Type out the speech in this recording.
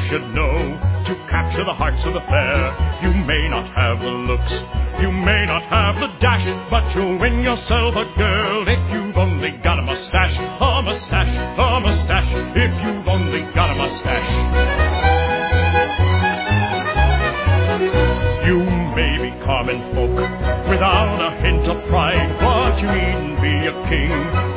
should know. To capture the hearts of the fair, you may not have the looks, you may not have the dash, but you'll win yourself a girl if you've only got a mustache, a mustache, a mustache, if you've only got a mustache. You may be common folk without a hint of pride, but you needn't be a king.